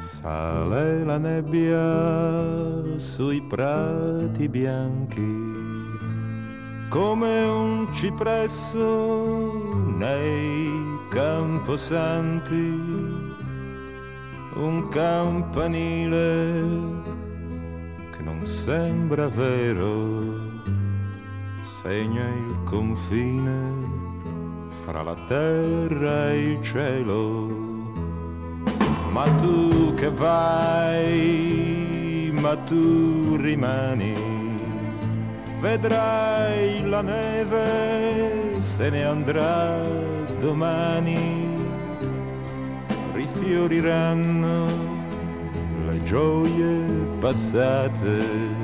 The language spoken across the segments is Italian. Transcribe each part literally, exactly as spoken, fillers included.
Sale la nebbia sui prati bianchi, come un cipresso nei camposanti, un campanile che non sembra vero, segna il confine fra la terra e il cielo. Ma tu che vai, ma tu rimani, vedrai la neve se ne andrà domani, rifioriranno le gioie passate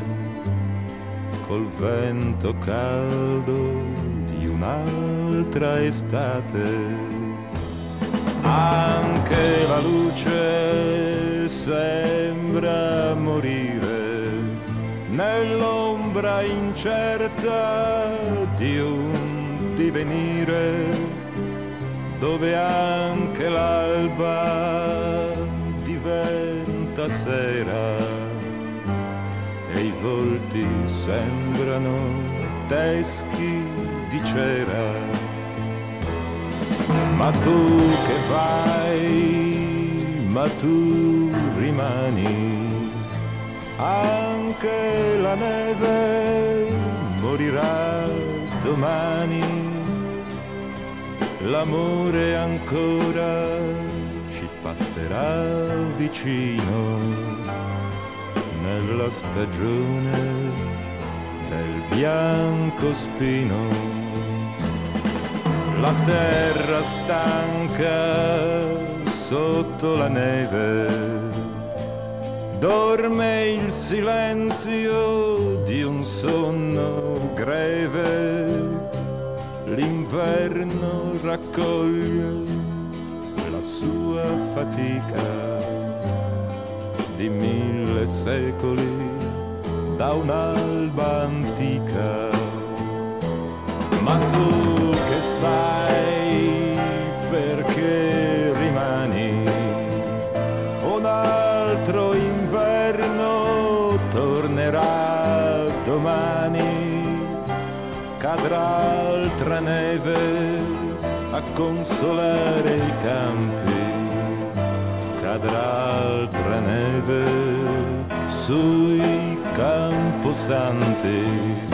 col vento caldo di un'altra estate. Anche la luce sembra morire nell'ombra incerta di un divenire, dove anche l'alba diventa sera e i volti sembrano teschi di cera. Ma tu che vai, ma tu rimani, anche la neve morirà domani, l'amore ancora ci passerà vicino nella stagione del bianco spino. La terra stanca sotto la neve, dorme il silenzio di un sonno greve, l'inverno raccoglie la sua fatica di mille secoli da un'alba antica. Ma tu che stai, perché rimani? Un altro inverno tornerà domani, cadrà altra neve a consolare i campi, cadrà altra neve sui camposanti.